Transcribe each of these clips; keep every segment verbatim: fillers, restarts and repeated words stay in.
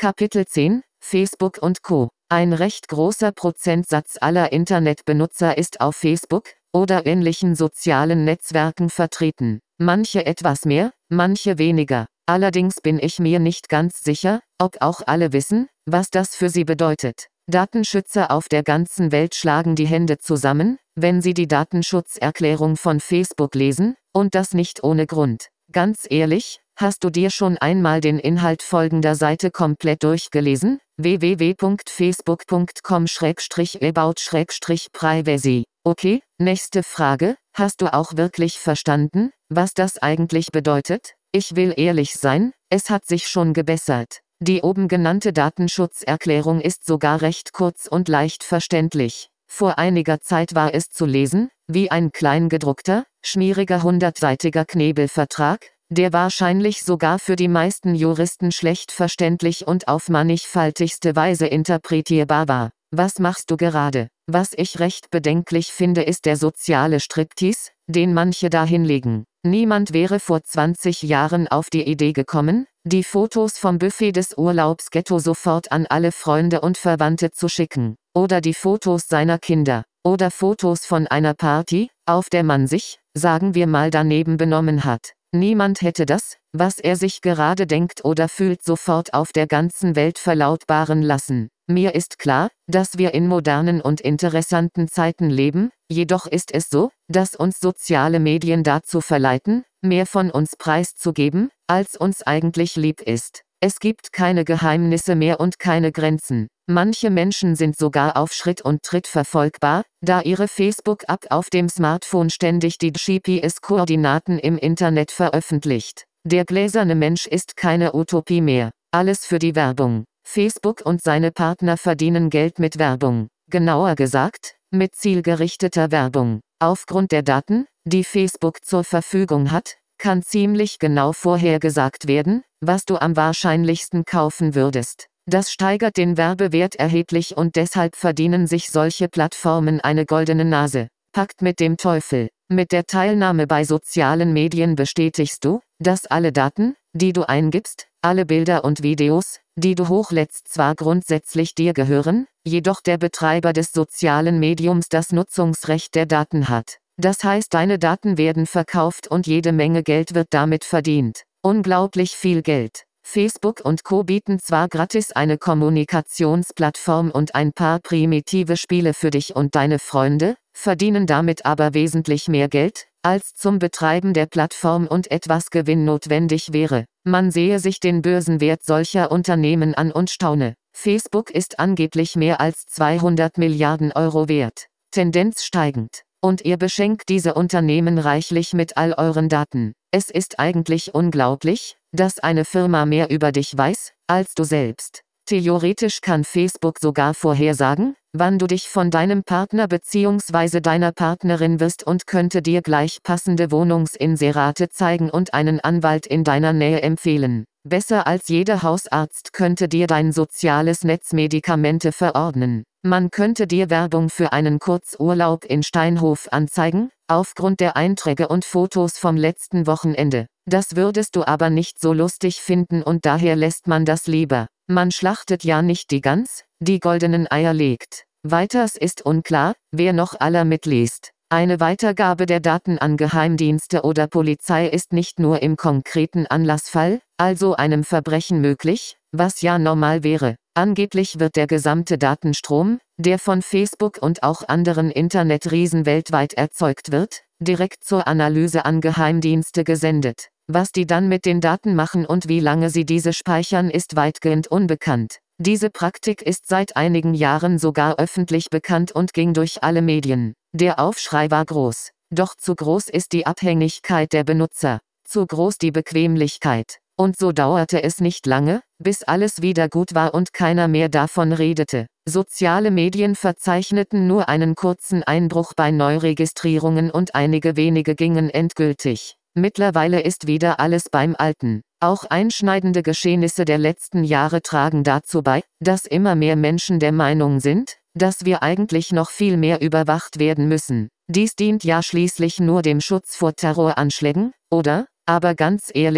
Kapitel zehn – Facebook und Co. Ein recht großer Prozentsatz aller Internetbenutzer ist auf Facebook oder ähnlichen sozialen Netzwerken vertreten. Manche etwas mehr, manche weniger. Allerdings bin ich mir nicht ganz sicher, ob auch alle wissen, was das für sie bedeutet. Datenschützer auf der ganzen Welt schlagen die Hände zusammen, wenn sie die Datenschutzerklärung von Facebook lesen, und das nicht ohne Grund. Ganz ehrlich, hast du dir schon einmal den Inhalt folgender Seite komplett durchgelesen? w w w punkt facebook punkt com slash about slash privacy. Okay, nächste Frage. Hast du auch wirklich verstanden, was das eigentlich bedeutet? Ich will ehrlich sein, es hat sich schon gebessert. Die oben genannte Datenschutzerklärung ist sogar recht kurz und leicht verständlich. Vor einiger Zeit war es zu lesen, wie ein kleingedruckter, schmieriger hundertseitiger Knebelvertrag, der wahrscheinlich sogar für die meisten Juristen schlecht verständlich und auf mannigfaltigste Weise interpretierbar war. Was machst du gerade? Was ich recht bedenklich finde, ist der soziale Striptease, den manche da hinlegen. Niemand wäre vor zwanzig Jahren auf die Idee gekommen, die Fotos vom Buffet des Urlaubsghetto sofort an alle Freunde und Verwandte zu schicken. Oder die Fotos seiner Kinder. Oder Fotos von einer Party, auf der man sich, sagen wir mal, daneben benommen hat. Niemand hätte das, was er sich gerade denkt oder fühlt, sofort auf der ganzen Welt verlautbaren lassen. Mir ist klar, dass wir in modernen und interessanten Zeiten leben, jedoch ist es so, dass uns soziale Medien dazu verleiten, mehr von uns preiszugeben, als uns eigentlich lieb ist. Es gibt keine Geheimnisse mehr und keine Grenzen. Manche Menschen sind sogar auf Schritt und Tritt verfolgbar, da ihre Facebook-App auf dem Smartphone ständig die G P S-Koordinaten im Internet veröffentlicht. Der gläserne Mensch ist keine Utopie mehr. Alles für die Werbung. Facebook und seine Partner verdienen Geld mit Werbung. Genauer gesagt, mit zielgerichteter Werbung. Aufgrund der Daten, die Facebook zur Verfügung hat, kann ziemlich genau vorhergesagt werden, was du am wahrscheinlichsten kaufen würdest. Das steigert den Werbewert erheblich und deshalb verdienen sich solche Plattformen eine goldene Nase. Pakt mit dem Teufel. Mit der Teilnahme bei sozialen Medien bestätigst du, dass alle Daten, die du eingibst, alle Bilder und Videos, die du hochlädst, zwar grundsätzlich dir gehören, jedoch der Betreiber des sozialen Mediums das Nutzungsrecht der Daten hat. Das heißt, deine Daten werden verkauft und jede Menge Geld wird damit verdient. Unglaublich viel Geld. Facebook und Co. bieten zwar gratis eine Kommunikationsplattform und ein paar primitive Spiele für dich und deine Freunde, verdienen damit aber wesentlich mehr Geld, als zum Betreiben der Plattform und etwas Gewinn notwendig wäre. Man sehe sich den Börsenwert solcher Unternehmen an und staune. Facebook ist angeblich mehr als zweihundert Milliarden Euro wert. Tendenz steigend. Und ihr beschenkt diese Unternehmen reichlich mit all euren Daten. Es ist eigentlich unglaublich, dass eine Firma mehr über dich weiß, als du selbst. Theoretisch kann Facebook sogar vorhersagen, wann du dich von deinem Partner bzw. deiner Partnerin wirst und könnte dir gleich passende Wohnungsinserate zeigen und einen Anwalt in deiner Nähe empfehlen. Besser als jeder Hausarzt könnte dir dein soziales Netz Medikamente verordnen. Man könnte dir Werbung für einen Kurzurlaub in Steinhof anzeigen, aufgrund der Einträge und Fotos vom letzten Wochenende. Das würdest du aber nicht so lustig finden und daher lässt man das lieber. Man schlachtet ja nicht die Gans, die goldenen Eier legt. Weiters ist unklar, wer noch aller mitliest. Eine Weitergabe der Daten an Geheimdienste oder Polizei ist nicht nur im konkreten Anlassfall, also einem Verbrechen möglich, was ja normal wäre. Angeblich wird der gesamte Datenstrom, der von Facebook und auch anderen Internetriesen weltweit erzeugt wird, direkt zur Analyse an Geheimdienste gesendet. Was die dann mit den Daten machen und wie lange sie diese speichern, ist weitgehend unbekannt. Diese Praktik ist seit einigen Jahren sogar öffentlich bekannt und ging durch alle Medien. Der Aufschrei war groß. Doch zu groß ist die Abhängigkeit der Benutzer. Zu groß die Bequemlichkeit. Und so dauerte es nicht lange, bis alles wieder gut war und keiner mehr davon redete. Soziale Medien verzeichneten nur einen kurzen Einbruch bei Neuregistrierungen und einige wenige gingen endgültig. Mittlerweile ist wieder alles beim Alten. Auch einschneidende Geschehnisse der letzten Jahre tragen dazu bei, dass immer mehr Menschen der Meinung sind, dass wir eigentlich noch viel mehr überwacht werden müssen. Dies dient ja schließlich nur dem Schutz vor Terroranschlägen, oder? Aber ganz ehrlich,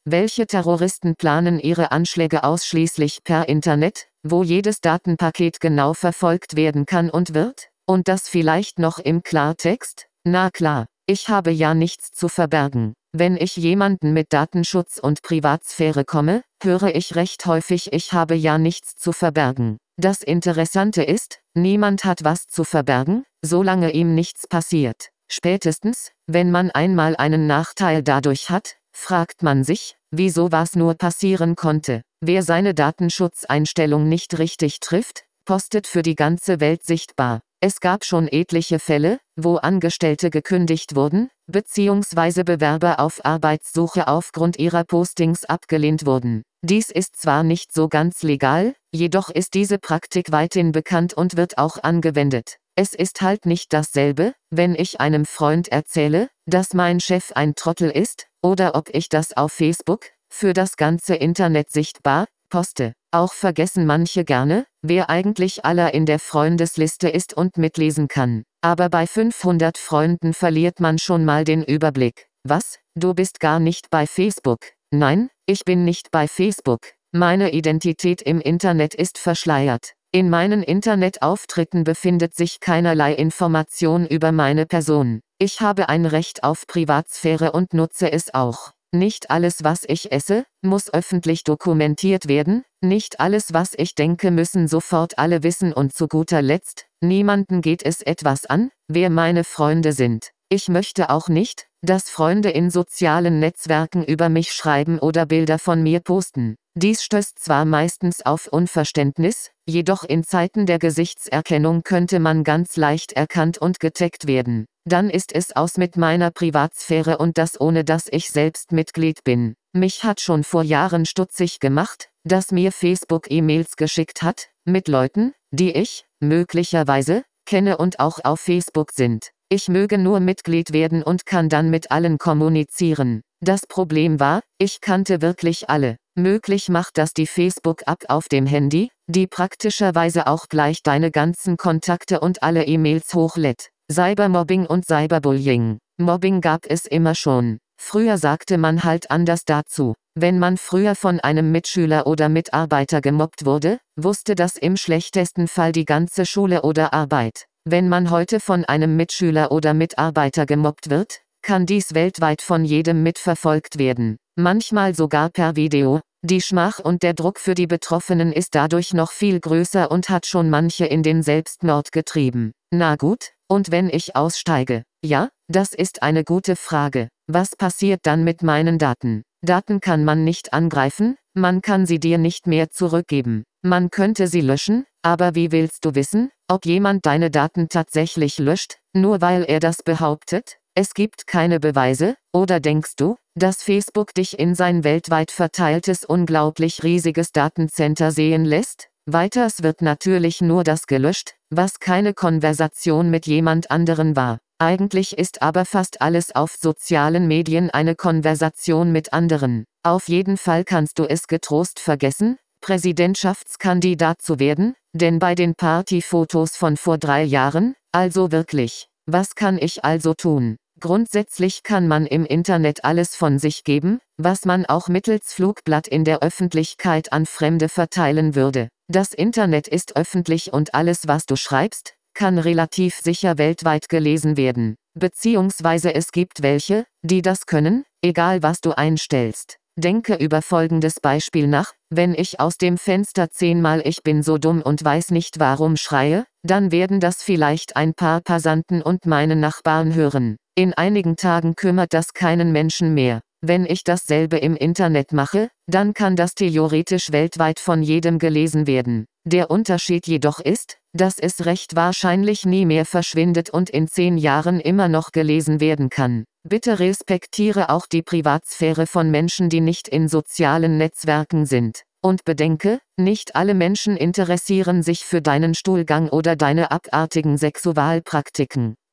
Welche Terroristen planen ihre Anschläge ausschließlich per Internet, wo jedes Datenpaket genau verfolgt werden kann und wird? Und das vielleicht noch im Klartext? Na klar, ich habe ja nichts zu verbergen. Wenn ich jemanden mit Datenschutz und Privatsphäre komme, höre ich recht häufig, ich habe ja nichts zu verbergen. Das Interessante ist, niemand hat was zu verbergen, solange ihm nichts passiert. Spätestens, wenn man einmal einen Nachteil dadurch hat, fragt man sich, wieso was nur passieren konnte. Wer seine Datenschutzeinstellung nicht richtig trifft, postet für die ganze Welt sichtbar. Es gab schon etliche Fälle, wo Angestellte gekündigt wurden, beziehungsweise Bewerber auf Arbeitssuche aufgrund ihrer Postings abgelehnt wurden. Dies ist zwar nicht so ganz legal, jedoch ist diese Praktik weithin bekannt und wird auch angewendet. Es ist halt nicht dasselbe, wenn ich einem Freund erzähle, dass mein Chef ein Trottel ist, oder ob ich das auf Facebook, für das ganze Internet sichtbar, poste. Auch vergessen manche gerne, wer eigentlich aller in der Freundesliste ist und mitlesen kann. Aber bei fünfhundert Freunden verliert man schon mal den Überblick. Was? Du bist gar nicht bei Facebook? Nein, ich bin nicht bei Facebook. Meine Identität im Internet ist verschleiert. In meinen Internetauftritten befindet sich keinerlei Information über meine Person. Ich habe ein Recht auf Privatsphäre und nutze es auch. Nicht alles, was ich esse, muss öffentlich dokumentiert werden, nicht alles, was ich denke, müssen sofort alle wissen und zu guter Letzt, niemanden geht es etwas an, wer meine Freunde sind. Ich möchte auch nicht, dass Freunde in sozialen Netzwerken über mich schreiben oder Bilder von mir posten. Dies stößt zwar meistens auf Unverständnis, jedoch in Zeiten der Gesichtserkennung könnte man ganz leicht erkannt und getaggt werden. Dann ist es aus mit meiner Privatsphäre und das ohne dass ich selbst Mitglied bin. Mich hat schon vor Jahren stutzig gemacht, dass mir Facebook E-Mails geschickt hat, mit Leuten, die ich, möglicherweise, kenne und auch auf Facebook sind. Ich möge nur Mitglied werden und kann dann mit allen kommunizieren. Das Problem war, ich kannte wirklich alle. Möglich macht das die Facebook-App auf dem Handy, die praktischerweise auch gleich deine ganzen Kontakte und alle E-Mails hochlädt. Cybermobbing und Cyberbullying. Mobbing gab es immer schon. Früher sagte man halt anders dazu. Wenn man früher von einem Mitschüler oder Mitarbeiter gemobbt wurde, wusste das im schlechtesten Fall die ganze Schule oder Arbeit. Wenn man heute von einem Mitschüler oder Mitarbeiter gemobbt wird, kann dies weltweit von jedem mitverfolgt werden. Manchmal sogar per Video. Die Schmach und der Druck für die Betroffenen ist dadurch noch viel größer und hat schon manche in den Selbstmord getrieben. Na gut, und wenn ich aussteige? Ja, das ist eine gute Frage. Was passiert dann mit meinen Daten? Daten kann man nicht angreifen, man kann sie dir nicht mehr zurückgeben. Man könnte sie löschen, aber wie willst du wissen, ob jemand deine Daten tatsächlich löscht, nur weil er das behauptet? Es gibt keine Beweise, oder denkst du, dass Facebook dich in sein weltweit verteiltes unglaublich riesiges Datencenter sehen lässt? Weiters wird natürlich nur das gelöscht, was keine Konversation mit jemand anderen war. Eigentlich ist aber fast alles auf sozialen Medien eine Konversation mit anderen. Auf jeden Fall kannst du es getrost vergessen, Präsidentschaftskandidat zu werden, denn bei den Partyfotos von vor drei Jahren, also wirklich. Was kann ich also tun? Grundsätzlich kann man im Internet alles von sich geben, was man auch mittels Flugblatt in der Öffentlichkeit an Fremde verteilen würde. Das Internet ist öffentlich und alles, was du schreibst, kann relativ sicher weltweit gelesen werden. Beziehungsweise es gibt welche, die das können, egal was du einstellst. Denke über folgendes Beispiel nach: Wenn ich aus dem Fenster zehnmal "Ich bin so dumm und weiß nicht warum" schreie, dann werden das vielleicht ein paar Passanten und meine Nachbarn hören. In einigen Tagen kümmert das keinen Menschen mehr. Wenn ich dasselbe im Internet mache, dann kann das theoretisch weltweit von jedem gelesen werden. Der Unterschied jedoch ist, dass es recht wahrscheinlich nie mehr verschwindet und in zehn Jahren immer noch gelesen werden kann. Bitte respektiere auch die Privatsphäre von Menschen, die nicht in sozialen Netzwerken sind. Und bedenke, nicht alle Menschen interessieren sich für deinen Stuhlgang oder deine abartigen Sexualpraktiken.